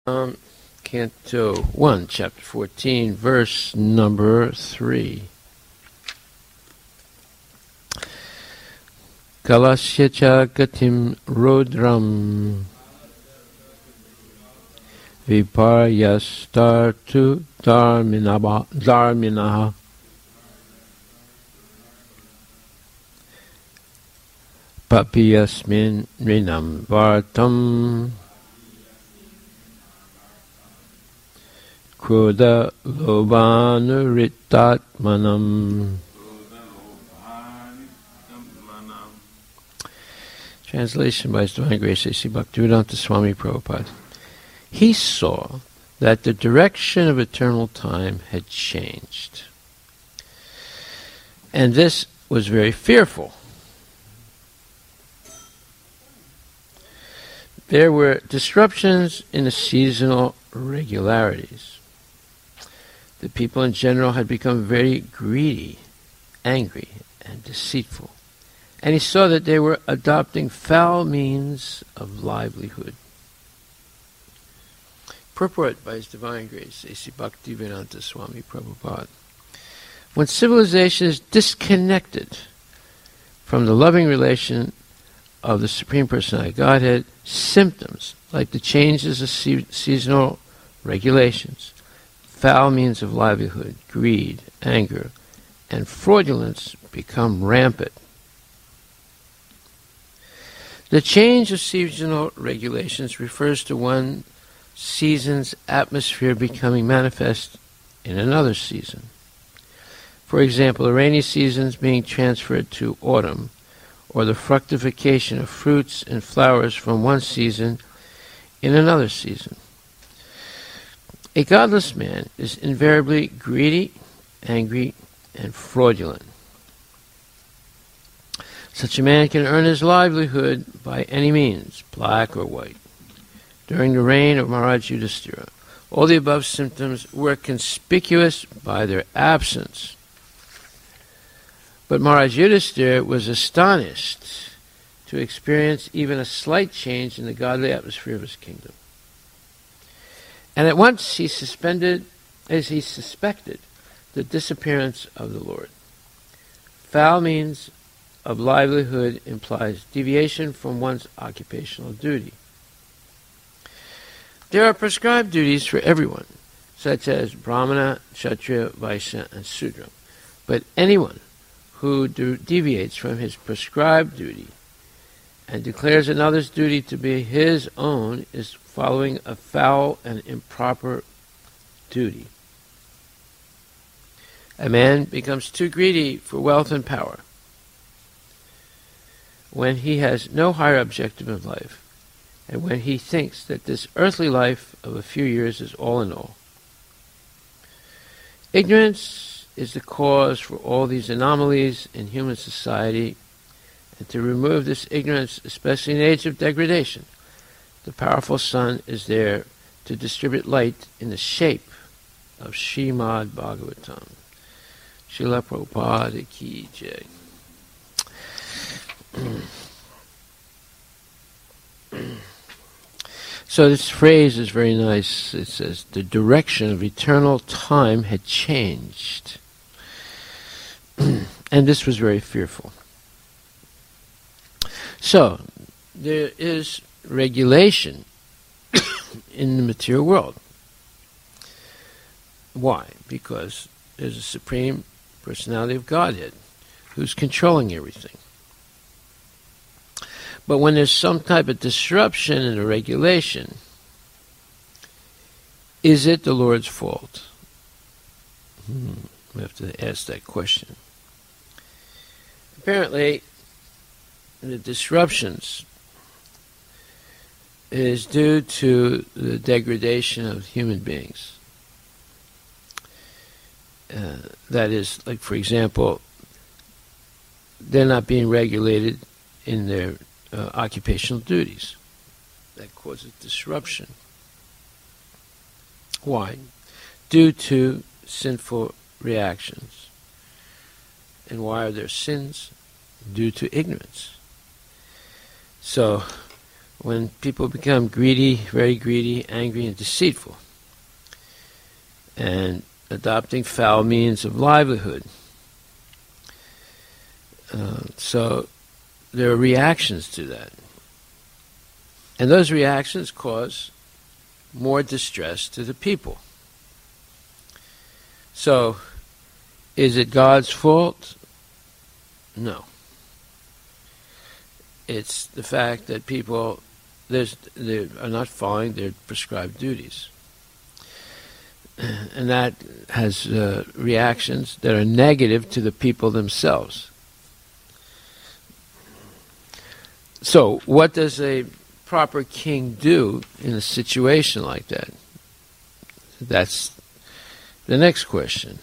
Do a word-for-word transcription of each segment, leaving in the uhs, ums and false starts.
Um, Canto one, Chapter fourteen, verse number three. Kalasyacha gatim rodram viparyastartu dharminaba dharminaha papiyasmin rinam vartam Kruda lobhanuritatmanam. Translation by His Divine Grace A C Bhaktivedanta Swami Prabhupada. He saw that the direction of eternal time had changed. And this was very fearful. There were disruptions in the seasonal regularities. The people in general had become very greedy, angry, and deceitful. And he saw that they were adopting foul means of livelihood. Purport by His Divine Grace, A C Bhaktivedanta Swami Prabhupada. When civilization is disconnected from the loving relation of the Supreme Personality of Godhead, symptoms like the changes of se- seasonal regulations, foul means of livelihood, greed, anger, and fraudulence become rampant. The change of seasonal regulations refers to one season's atmosphere becoming manifest in another season. For example, the rainy seasons being transferred to autumn, or the fructification of fruits and flowers from one season in another season. A godless man is invariably greedy, angry, and fraudulent. Such a man can earn his livelihood by any means, black or white. During the reign of Maharaj Yudhishthira, all the above symptoms were conspicuous by their absence. But Maharaj Yudhishthira was astonished to experience even a slight change in the godly atmosphere of his kingdom. And at once he suspended, as he suspected, the disappearance of the Lord. Foul means of livelihood implies deviation from one's occupational duty. There are prescribed duties for everyone, such as Brahmana, Kshatriya, Vaishya, and Sudra. But anyone who de- deviates from his prescribed duty and declares another's duty to be his own is following a foul and improper duty. A man becomes too greedy for wealth and power when he has no higher objective in life, and when he thinks that this earthly life of a few years is all in all. Ignorance is the cause for all these anomalies in human society, and to remove this ignorance, especially in the age of degradation, the powerful sun is there to distribute light in the shape of Srimad Bhagavatam. Srila Prabhupada Ki Jai. So this phrase is very nice. It says, the direction of eternal time had changed. And this was very fearful. So, there is regulation in the material world. Why? Because there's a Supreme Personality of Godhead who's controlling everything. But when there's some type of disruption in the regulation, is it the Lord's fault? Hmm, we have to ask that question. Apparently, the disruptions is due to the degradation of human beings. Uh, that is, like, for example, they're not being regulated in their uh, occupational duties. That causes disruption. Why? Due to sinful reactions. And why are there sins? Due to ignorance. So, when people become greedy, very greedy, angry, and deceitful, and adopting foul means of livelihood. Uh, so there are reactions to that. And those reactions cause more distress to the people. So, is it God's fault? No. It's the fact that people there's, they are not following their prescribed duties. And that has uh, reactions that are negative to the people themselves. So, what does a proper king do in a situation like that? That's the next question.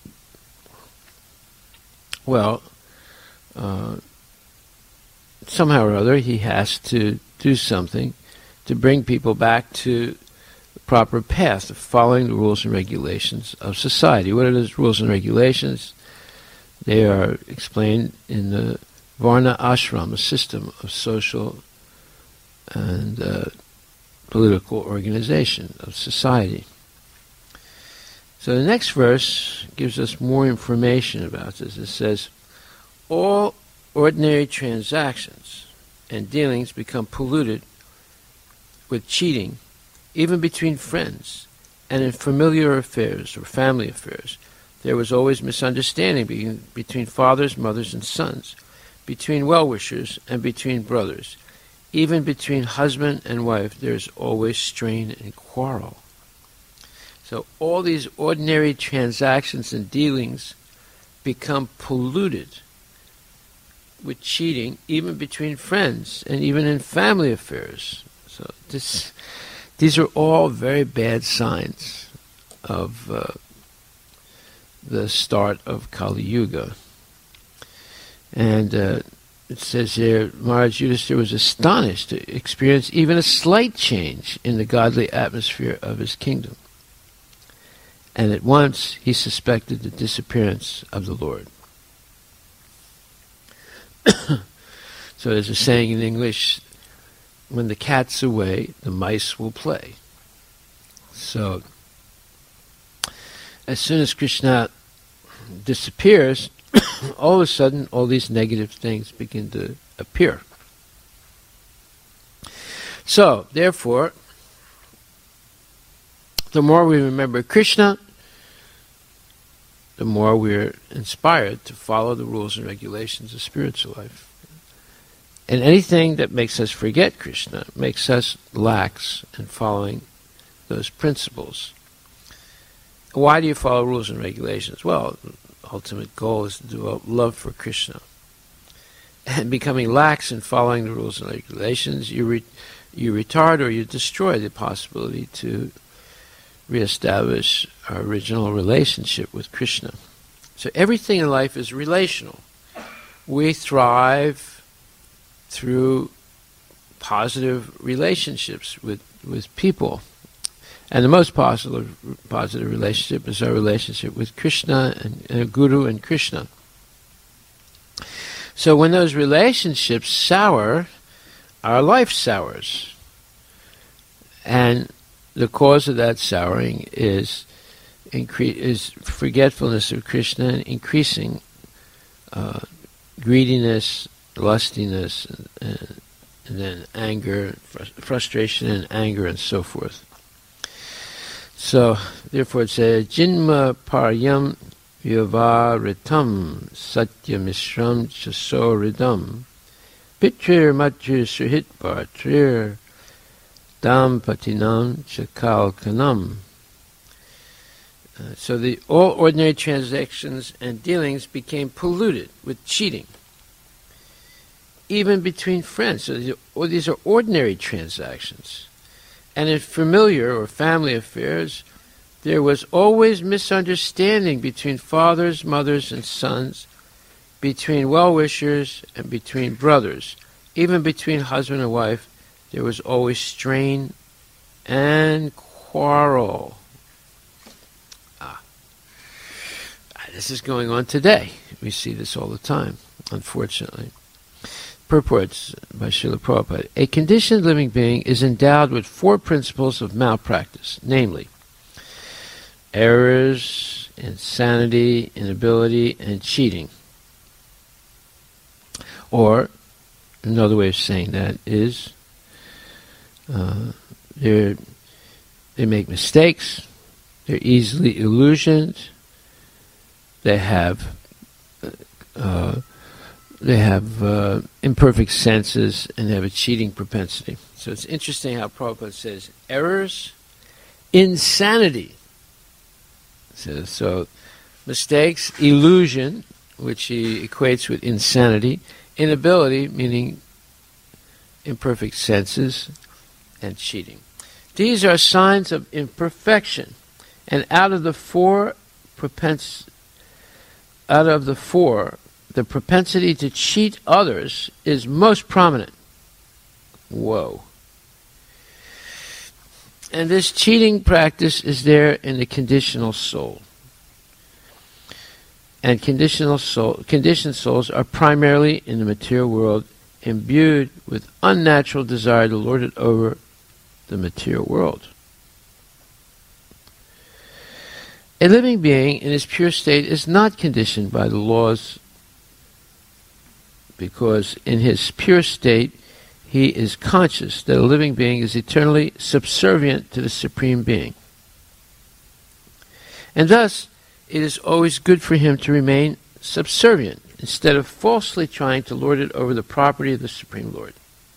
Well, uh, somehow or other he has to do something to bring people back to the proper path of following the rules and regulations of society. What are those rules and regulations? They are explained in the Varna Ashram, a system of social and uh, political organization of society. So the next verse gives us more information about this. It says, all ordinary transactions and dealings become polluted with cheating, even between friends, and in familiar affairs or family affairs. There was always misunderstanding be- between fathers, mothers, and sons, between well-wishers and between brothers. Even between husband and wife, there is always strain and quarrel. So all these ordinary transactions and dealings become polluted with cheating, even between friends and even in family affairs. So this, these are all very bad signs of uh, the start of Kali Yuga. And uh, it says here, Maharaj Yudhishthira was astonished to experience even a slight change in the godly atmosphere of his kingdom. And at once he suspected the disappearance of the Lord. So there's a saying in English, when the cat's away, the mice will play. So as soon as Krishna disappears, all of a sudden, all these negative things begin to appear. So, therefore, the more we remember Krishna, the more we're inspired to follow the rules and regulations of spiritual life. And anything that makes us forget Krishna, makes us lax in following those principles. Why do you follow rules and regulations? Well, ultimate goal is to develop love for Krishna. And becoming lax in following the rules and regulations, you re- you retard or you destroy the possibility to reestablish our original relationship with Krishna. So everything in life is relational. We thrive through positive relationships with, with people. And the most positive, positive relationship is our relationship with Krishna and, and Guru and Krishna. So when those relationships sour, our life sours. And the cause of that souring is incre- is forgetfulness of Krishna and increasing uh, greediness, lustiness, and, and, and then anger, fr- frustration and anger and so forth. So, therefore it says, Jinma paryam vyavaritam satyamishram chasoridam pitrir matrir suhit bhartrir dampatinam chakalkanam. Uh, so the all ordinary transactions and dealings became polluted with cheating, even between friends. So these are, these are ordinary transactions. And in familiar or family affairs, there was always misunderstanding between fathers, mothers, and sons, between well-wishers and between brothers. Even between husband and wife, there was always strain and quarrel. Ah. This is going on today. We see this all the time, unfortunately. Purports by Srila Prabhupada. A conditioned living being is endowed with four principles of malpractice, namely errors, insanity, inability, and cheating. Or, another way of saying that is, uh, they they make mistakes, they're easily illusioned, they have uh, they have uh, imperfect senses, and they have a cheating propensity. So it's interesting how Prabhupada says errors, insanity. So, so mistakes, illusion, which he equates with insanity, inability, meaning imperfect senses, and cheating. These are signs of imperfection, and out of the four propens- out of the four, the propensity to cheat others is most prominent. Whoa. And this cheating practice is there in the conditional soul. And conditional soul, conditioned souls are primarily in the material world, imbued with unnatural desire to lord it over the material world. A living being in his pure state is not conditioned by the laws, because in his pure state he is conscious that a living being is eternally subservient to the Supreme Being. And thus, it is always good for him to remain subservient, instead of falsely trying to lord it over the property of the Supreme Lord.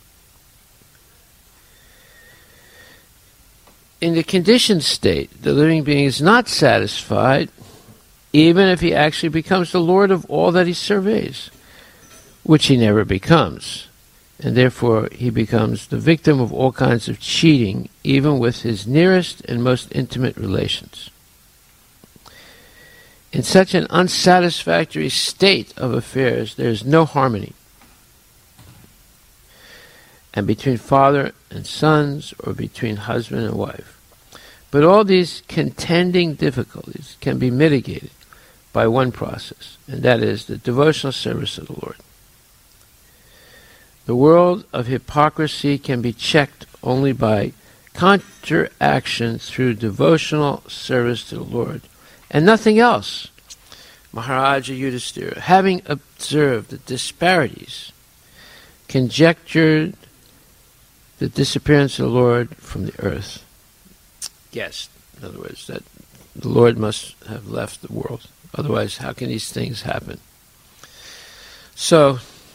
In the conditioned state, the living being is not satisfied, even if he actually becomes the lord of all that he surveys, which he never becomes. And therefore he becomes the victim of all kinds of cheating, even with his nearest and most intimate relations. In such an unsatisfactory state of affairs, there is no harmony. And between father and sons, or between husband and wife. But all these contending difficulties can be mitigated by one process, and that is the devotional service of the Lord. The world of hypocrisy can be checked only by counteraction through devotional service to the Lord, and nothing else. Maharaja Yudhisthira, having observed the disparities, conjectured the disappearance of the Lord from the earth. Guessed, in other words, that the Lord must have left the world. Otherwise, how can these things happen? So,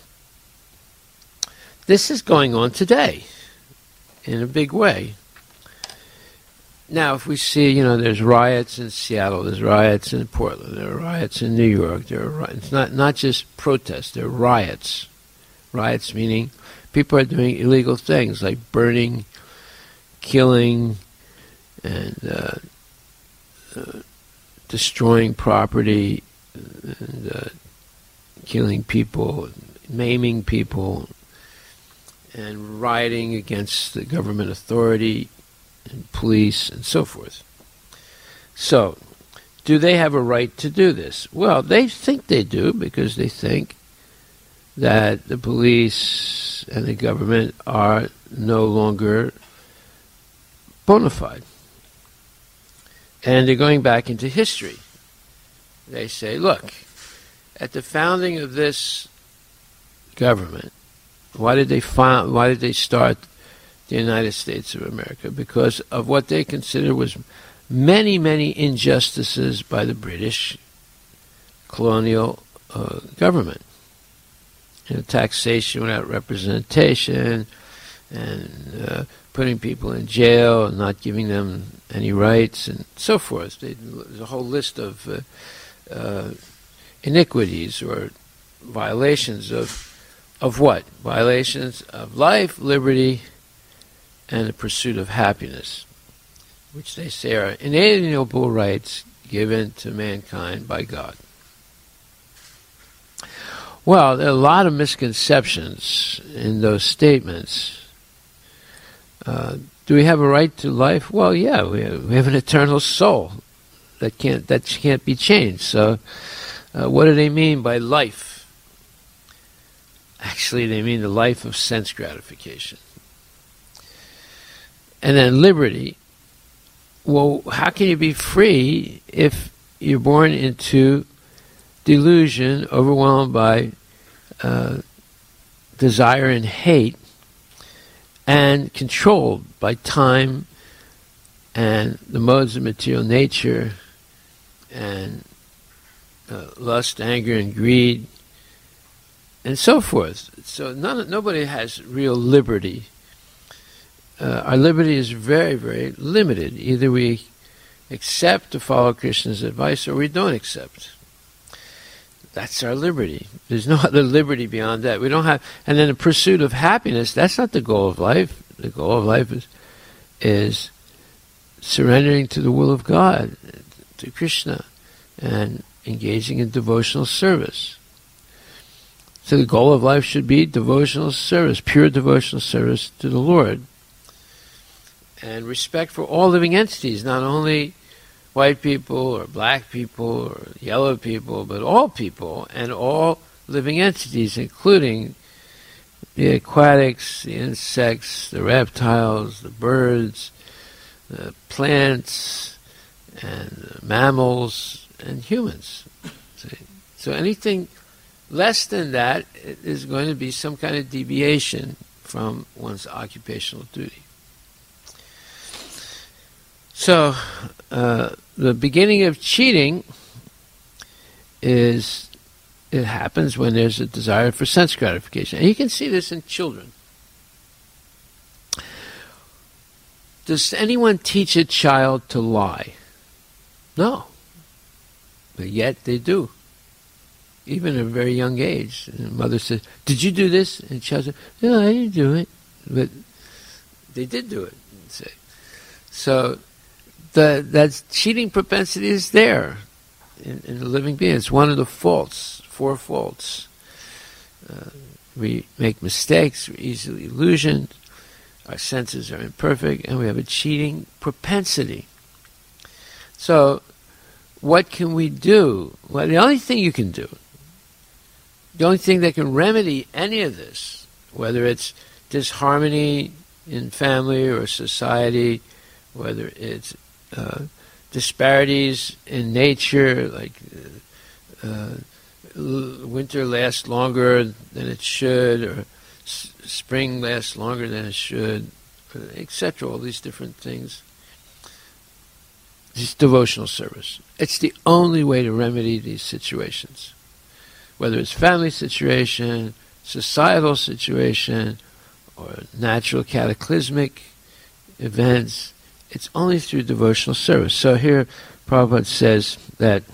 this is going on today in a big way. Now, if we see, you know, there's riots in Seattle, there's riots in Portland, there are riots in New York, there are riots. It's not, not just protests, there are riots. Riots meaning people are doing illegal things like burning, killing, and uh, uh, destroying property, and uh, killing people, maiming people, and rioting against the government authority and police and so forth. So, do they have a right to do this? Well, they think they do, because they think that the police and the government are no longer bona fide. And they're going back into history. They say, look, at the founding of this government, why did they found, why did they start the United States of America? Because of what they consider was many, many injustices by the British colonial uh, government. You know, taxation without representation, and uh, putting people in jail and not giving them any rights, and so forth. They, there's a whole list of uh, uh, iniquities or violations of of what? Violations of life, liberty, and the pursuit of happiness, which they say are inalienable rights given to mankind by God. Well, there are a lot of misconceptions in those statements. Uh, do we have a right to life? Well, yeah, we have, we have an eternal soul that can't that can't be changed. So, uh, what do they mean by life? Actually, they mean the life of sense gratification. And then liberty. Well, how can you be free if you're born into delusion, overwhelmed by uh, desire and hate, and controlled by time and the modes of material nature and uh, lust, anger, and greed, and so forth. So none, nobody has real liberty. Uh, our liberty is very, very limited. Either we accept to follow Krishna's advice or we don't accept. That's our liberty. There's no other liberty beyond that. We don't have, and then the pursuit of happiness, that's not the goal of life. The goal of life is, is surrendering to the will of God, to Krishna, and engaging in devotional service. So the goal of life should be devotional service, pure devotional service to the Lord. And respect for all living entities, not only white people or black people or yellow people, but all people and all living entities, including the aquatics, the insects, the reptiles, the birds, the plants, and the mammals, and humans. See? So anything less than that is going to be some kind of deviation from one's occupational duty. So, uh, the beginning of cheating is, it happens when there's a desire for sense gratification. And you can see this in children. Does anyone teach a child to lie? No. But yet they do. Even at a very young age. And the mother says, did you do this? And the child says, no, I didn't do it. But they did do it. So, The, that cheating propensity is there in, in the living being. It's one of the faults, four faults. Uh, we make mistakes, we're easily illusioned, our senses are imperfect, and we have a cheating propensity. So, what can we do? Well, the only thing you can do, the only thing that can remedy any of this, whether it's disharmony in family or society, whether it's Uh, disparities in nature, like uh, uh, winter lasts longer than it should, or s- spring lasts longer than it should, et cetera. All these different things. It's devotional service. It's the only way to remedy these situations, whether it's family situation, societal situation, or natural cataclysmic events. It's only through devotional service. So here Prabhupada says that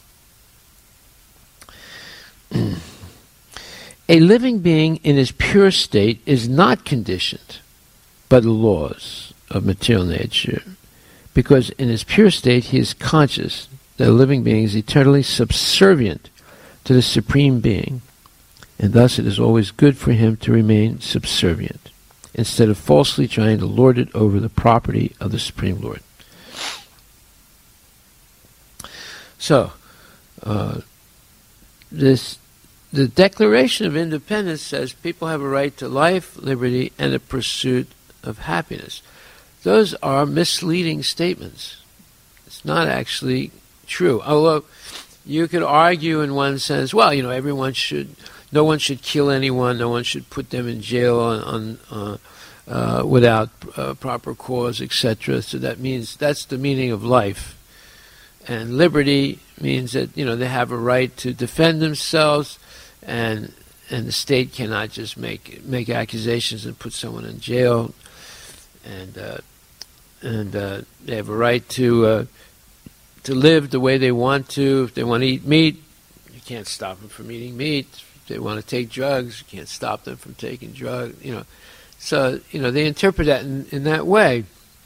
a living being in his pure state is not conditioned by the laws of material nature, because in his pure state he is conscious that a living being is eternally subservient to the Supreme Being, and thus it is always good for him to remain subservient, instead of falsely trying to lord it over the property of the Supreme Lord. So, uh, this the Declaration of Independence says people have a right to life, liberty, and the pursuit of happiness. Those are misleading statements. It's not actually true. Although you could argue in one sense, well, you know, everyone should... No one should kill anyone. No one should put them in jail on, on uh, uh, without uh, proper cause, et cetera. So that means that's the meaning of life. And liberty means that, you know, they have a right to defend themselves, and and the state cannot just make make accusations and put someone in jail. And uh, and uh, they have a right to uh, to live the way they want to. If they want to eat meat, you can't stop them from eating meat. They want to take drugs, you can't stop them from taking drugs, you know. So, you know, they interpret that in, in that way.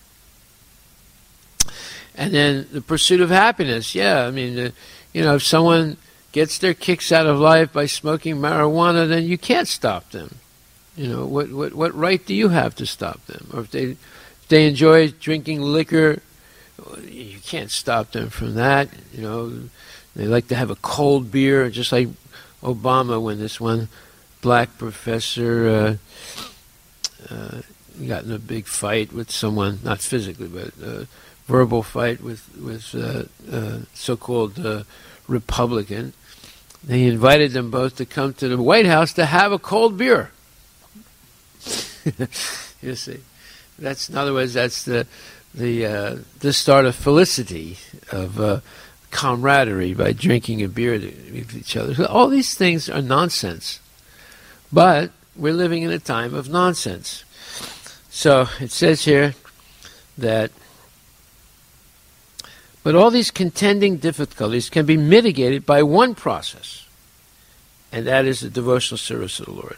And then the pursuit of happiness, yeah, I mean, uh, you know, if someone gets their kicks out of life by smoking marijuana, then you can't stop them. You know, what what, what right do you have to stop them? Or if they, if they enjoy drinking liquor, you can't stop them from that. You know, they like to have a cold beer, just like Obama, when this one black professor uh, uh, got in a big fight with someone, not physically, but a verbal fight with, with uh, uh, so-called uh, Republican. He invited them both to come to the White House to have a cold beer. You see, that's in other words, that's the the uh, the start of felicity, of uh, camaraderie by drinking a beer with each other. So all these things are nonsense, but we're living in a time of nonsense. So it says here that, but all these contending difficulties can be mitigated by one process, and that is the devotional service of the Lord.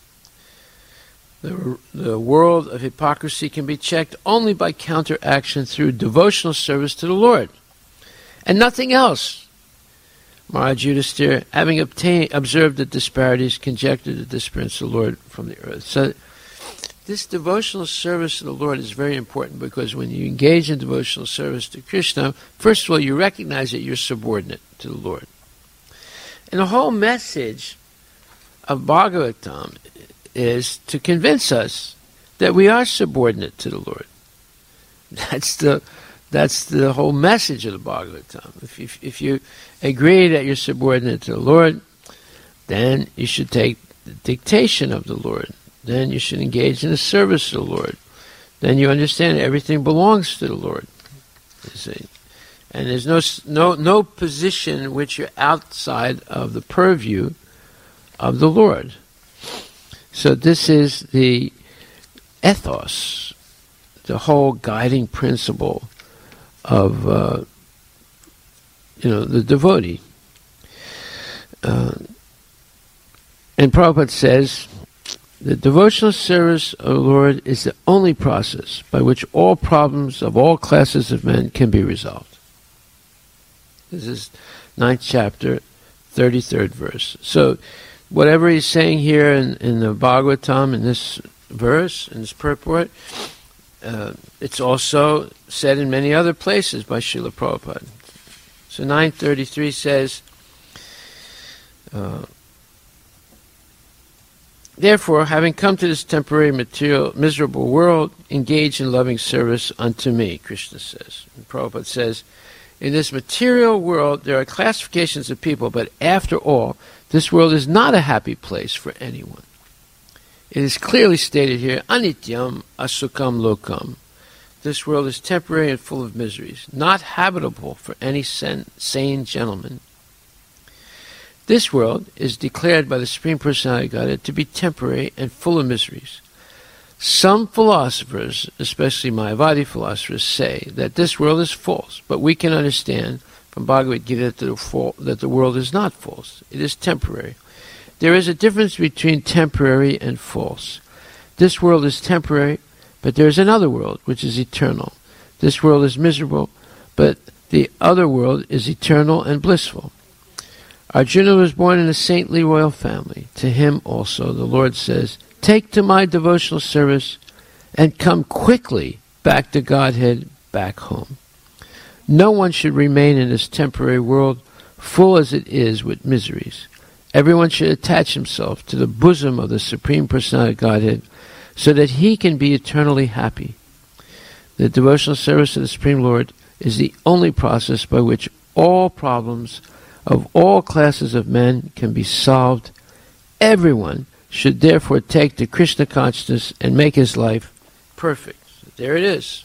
The, the world of hypocrisy can be checked only by counteraction through devotional service to the Lord, and nothing else. Maharaj Yudhisthira, having obtained, observed the disparities, conjectured the disappearance of the Lord from the earth. So this devotional service to the Lord is very important, because when you engage in devotional service to Krishna, first of all, you recognize that you're subordinate to the Lord. And the whole message of Bhagavatam is to convince us that we are subordinate to the Lord. That's the that's the whole message of the Bhagavatam. If, if, if you agree that you're subordinate to the Lord, then you should take the dictation of the Lord. Then you should engage in the service of the Lord. Then you understand that everything belongs to the Lord. You see. And there's no no no position in which you're outside of the purview of the Lord. So this is the ethos, the whole guiding principle of uh, you know the devotee. Uh, and Prabhupada says, the devotional service of the Lord is the only process by which all problems of all classes of men can be resolved. This is ninth chapter, thirty-third verse. So whatever he's saying here in, in the Bhagavatam, in this verse, in this purport, uh, it's also said in many other places by Srila Prabhupada. So nine thirty-three says, uh, therefore, having come to this temporary, material, miserable world, engage in loving service unto me, Krishna says. And Prabhupada says, in this material world, there are classifications of people, but after all, this world is not a happy place for anyone. It is clearly stated here, anityam asukam lokam. This world is temporary and full of miseries, not habitable for any sane gentleman. This world is declared by the Supreme Personality of Godhead to be temporary and full of miseries. Some philosophers, especially Mayavadi philosophers, say that this world is false, but we can understand from Bhagavad Gita that the world is not false. It is temporary. There is a difference between temporary and false. This world is temporary, but there is another world which is eternal. This world is miserable, but the other world is eternal and blissful. Arjuna was born in a saintly royal family. To him also the Lord says, take to my devotional service and come quickly back to Godhead, back home. No one should remain in this temporary world, full as it is with miseries. Everyone should attach himself to the bosom of the Supreme Personality of Godhead so that he can be eternally happy. The devotional service of the Supreme Lord is the only process by which all problems of all classes of men can be solved. Everyone should therefore take to Krishna consciousness and make his life perfect. There it is.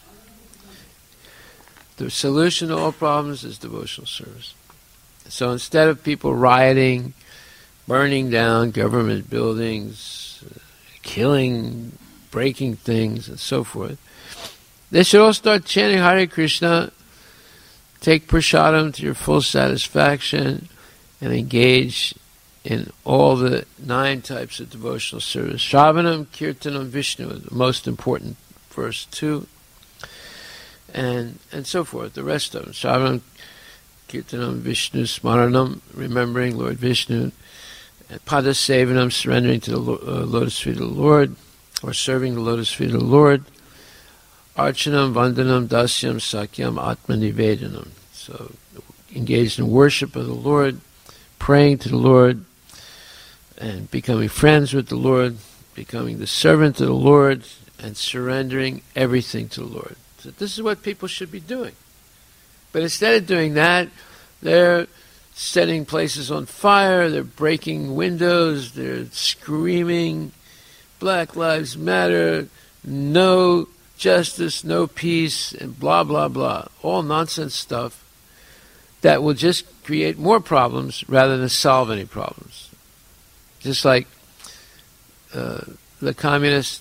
The solution to all problems is devotional service. So instead of people rioting, burning down government buildings, uh, killing, breaking things, and so forth, they should all start chanting Hare Krishna, take prasadam to your full satisfaction, and engage in all the nine types of devotional service. Shravanam, Kirtanam, Vishnu, the most important verse two, and and so forth, the rest of them. Shravanam, Kirtanam, Vishnu, Smaranam, remembering Lord Vishnu, and Padasevanam, surrendering to the lo- uh, lotus feet of the Lord, or serving the lotus feet of the Lord. Archanam, Vandanam, Dasyam, Sakyam, Atmanivedanam. So engaged in worship of the Lord, praying to the Lord, and becoming friends with the Lord, becoming the servant of the Lord, and surrendering everything to the Lord. So this is what people should be doing. But instead of doing that, they're setting places on fire, they're breaking windows, they're screaming, Black Lives Matter, no justice, no peace, and blah, blah, blah. All nonsense stuff that will just create more problems rather than solve any problems. Just like uh, the communists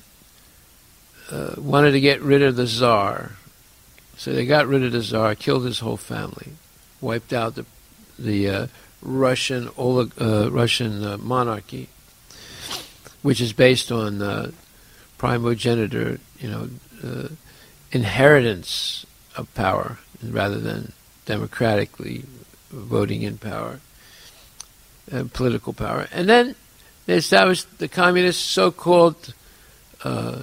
uh, wanted to get rid of the Tsar. So they got rid of the Tsar, killed his whole family, wiped out the the uh, Russian uh, Russian uh, monarchy, which is based on uh, primogeniture, you know, uh, inheritance of power rather than democratically voting in power, uh, political power. And then they established the communist so-called uh,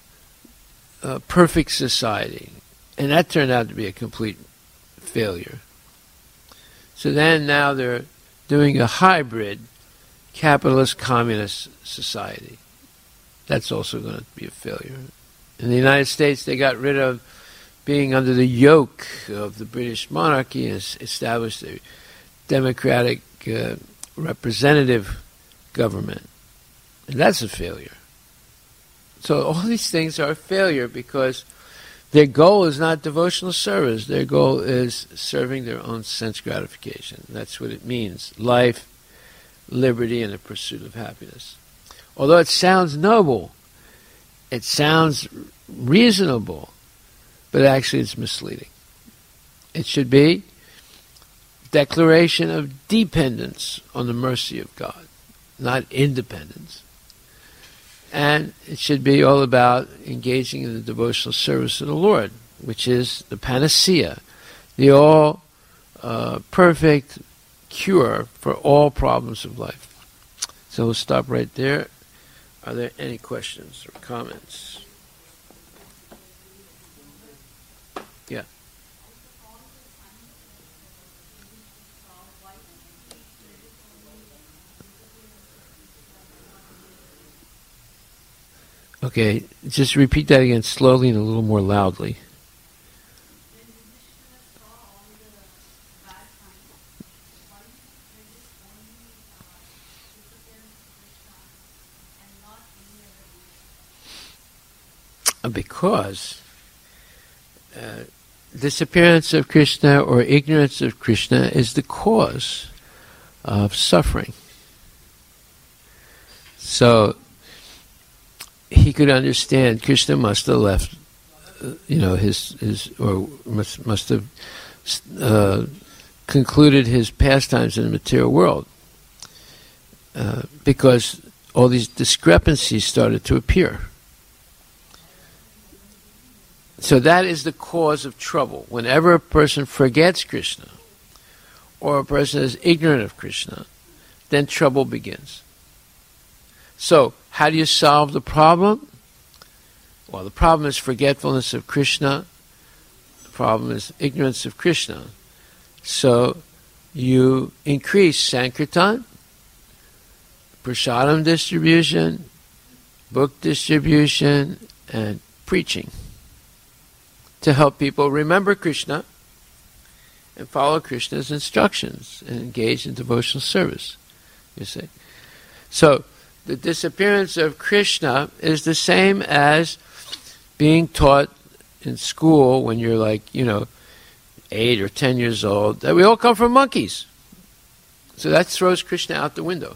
uh, perfect society. And that turned out to be a complete failure. So then now they're doing a hybrid capitalist communist society. That's also going to be a failure. In the United States, they got rid of being under the yoke of the British monarchy and established a democratic uh, representative government. And that's a failure. So all these things are a failure because their goal is not devotional service. Their goal is serving their own sense gratification. That's what it means. Life, liberty, and the pursuit of happiness. Although it sounds noble, it sounds reasonable, but actually it's misleading. It should be declaration of dependence on the mercy of God, not independence. And it should be all about engaging in the devotional service of the Lord, which is the panacea, the all uh, perfect cure for all problems of life. So we'll stop right there. Are there any questions or comments? Yeah. Okay, just repeat that again slowly and a little more loudly. Because uh, disappearance of Krishna or ignorance of Krishna is the cause of suffering. So he could understand Krishna must have left, uh, you know, his his or must must have uh, concluded his pastimes in the material world uh, because all these discrepancies started to appear. So that is the cause of trouble. Whenever a person forgets Krishna, or a person is ignorant of Krishna, then trouble begins. So, how do you solve the problem? Well, the problem is forgetfulness of Krishna. The problem is ignorance of Krishna. So, you increase Sankirtan, Prasadam distribution, book distribution, and preaching to help people remember Krishna and follow Krishna's instructions and engage in devotional service, you see. So, the disappearance of Krishna is the same as being taught in school when you're like, you know, eight or ten years old, that we all come from monkeys. So that throws Krishna out the window.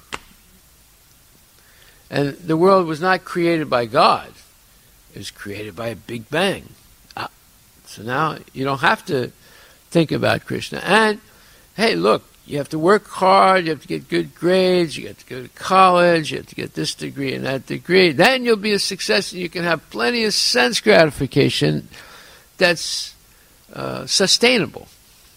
And the world was not created by God. It was created by a Big Bang. Ah, so now you don't have to think about Krishna. And, hey, look, you have to work hard, you have to get good grades, you have to go to college, you have to get this degree and that degree. Then you'll be a success and you can have plenty of sense gratification that's uh, sustainable.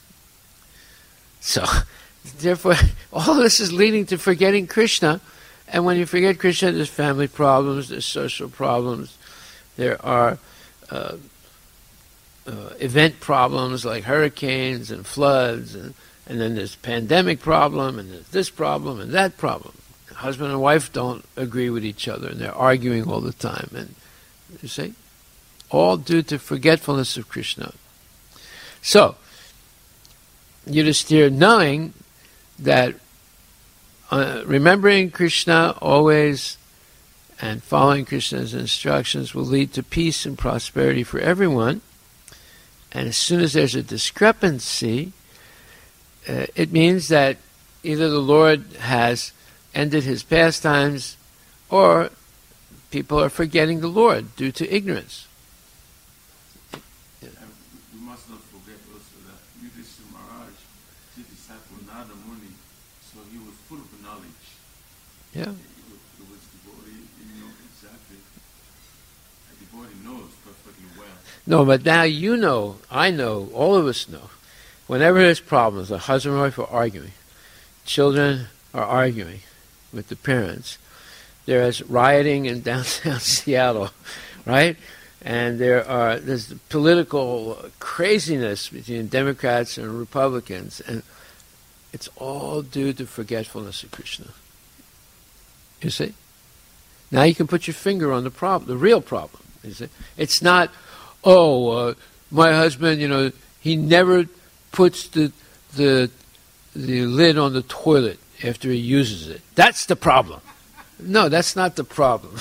So, therefore, all of this is leading to forgetting Krishna. And when you forget Krishna, there's family problems, there's social problems, there are uh, uh, event problems like hurricanes and floods, and, and then there's pandemic problem, and there's this problem and that problem. husband and wife don't agree with each other, and they're arguing all the time. And you see, all due to forgetfulness of Krishna. So, Yudhisthira, knowing that uh, remembering Krishna always and following Krishna's instructions will lead to peace and prosperity for everyone. And as soon as there's a discrepancy, uh, it means that either the Lord has ended his pastimes or people are forgetting the Lord due to ignorance. Yeah. We must not forget also that Yudhishthira Maharaj, his disciple Narada Muni, so he was full of knowledge. Yeah. He was devotee, you know exactly. A devotee knows perfectly well. No, but now you know, I know, all of us know, whenever there's problems, a husband and wife are arguing, children are arguing with the parents, there's rioting in downtown Seattle, right? And there are there's political craziness between Democrats and Republicans, and it's all due to forgetfulness of Krishna. You see? Now you can put your finger on the problem, the real problem. You see? It's not, oh, uh, my husband, you know, he never puts the the the lid on the toilet after he uses it. That's the problem. No, that's not the problem.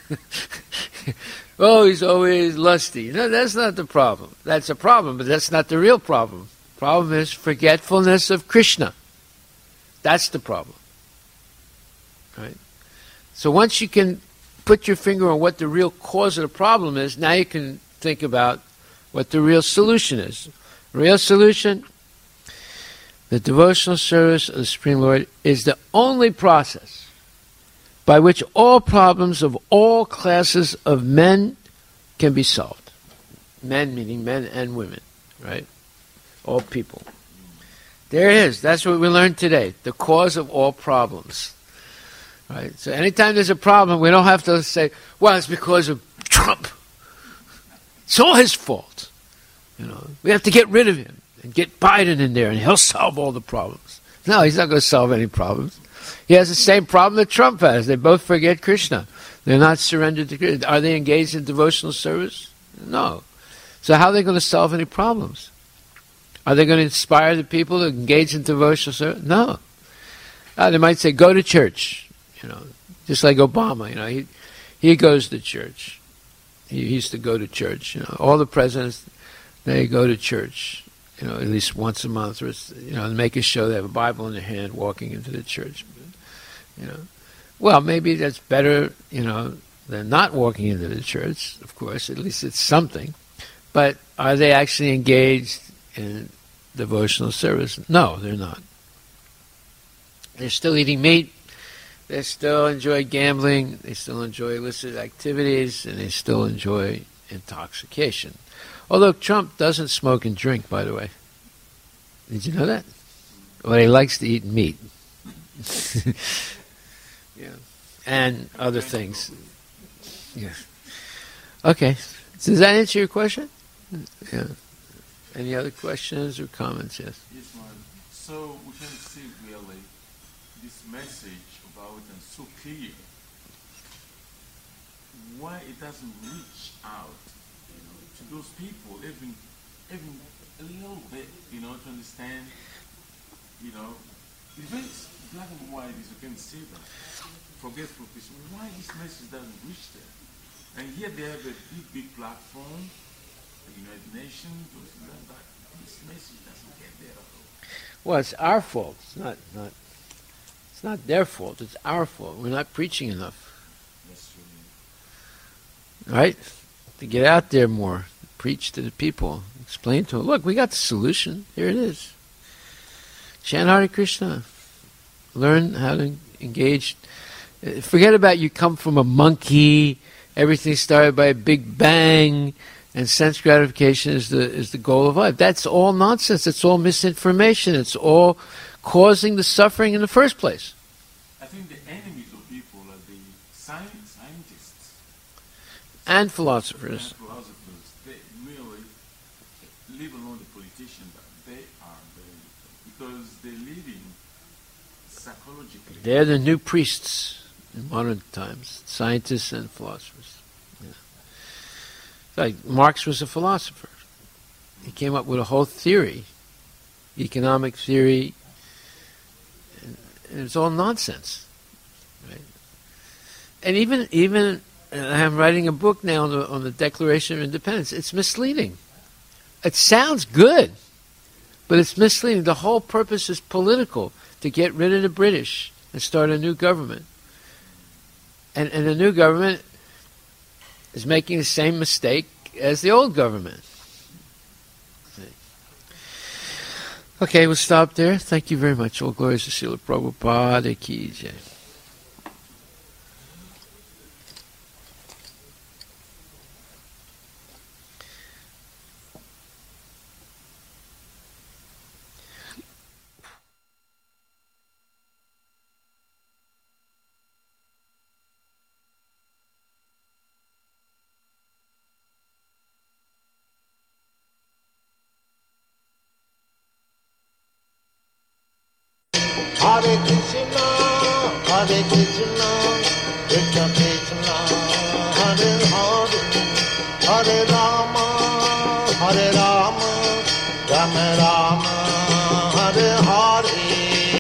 Oh, he's always lusty. No, that's not the problem. That's a problem, but that's not the real problem. Problem is forgetfulness of Krishna. That's the problem. Right? So once you can put your finger on what the real cause of the problem is, now you can think about what the real solution is. Real solution, the devotional service of the Supreme Lord is the only process by which all problems of all classes of men can be solved. Men meaning men and women, right? All people. There it is. That's what we learned today. The cause of all problems. Right? So anytime there's a problem, we don't have to say, well, it's because of Trump. It's all his fault. You know, we have to get rid of him and get Biden in there and he'll solve all the problems. No, he's not going to solve any problems. He has the same problem that Trump has. They both forget Krishna. They're not surrendered to Krishna. Are they engaged in devotional service? No. So how are they going to solve any problems? Are they going to inspire the people to engage in devotional service? No. Uh, they might say, go to church. You know, just like Obama. You know, he he goes to church. He, he used to go to church. You know, all the presidents, they go to church. You know, at least once a month, or you know, make a show they have a Bible in their hand, walking into the church. You know, well, maybe that's better, you know, than not walking into the church. Of course, at least it's something. But are they actually engaged in devotional service? No, they're not. They're still eating meat. They still enjoy gambling. They still enjoy illicit activities, and they still enjoy intoxication. Although Trump doesn't smoke and drink, by the way. Did you know that? Well, he likes to eat meat. Yeah. And other things. Yeah. Okay. Does that answer your question? Yeah. Any other questions or comments? Yes. Yes, ma'am. So we can see really this message about and so clear. Why it doesn't reach out, you know, to those people, even even a little bit, you know, to understand, you know, it's very black and white, as you can see that. Forgetful people, why this message doesn't reach them? And here they have a big, big platform, the United Nations, but this message doesn't get there at all. Well, it's our fault. It's not, not, it's not their fault. It's our fault. We're not preaching enough. That's true. Right? To get out there more, preach to the people, explain to them, look, we got the solution. Here it is. Chant Hare Krishna. Learn how to engage. Forget about you come from a monkey, everything started by a big bang, and sense gratification is the is the goal of life. That's all nonsense. It's all misinformation. It's all causing the suffering in the first place. I think the enemies of people are the science, scientists and philosophers. And philosophers. They really, leave alone the politicians, but they are very, because they're leading psychologically. They're the new priests in modern times, scientists and philosophers. Yeah. Like Marx was a philosopher. He came up with a whole theory, economic theory, and, and it's all nonsense. Right? And even even I'm writing a book now on the, on the Declaration of Independence. It's misleading. It sounds good, but it's misleading. The whole purpose is political, to get rid of the British and start a new government. And, and the new government is making the same mistake as the old government. Okay, we'll stop there. Thank you very much. All glories to Srila Prabhupada Ki Jai. Hare Krishna, Hare Krishna, Krishna Krishna, Hare Hare, Hare Rama, Hare Rama, Rama Rama, Hare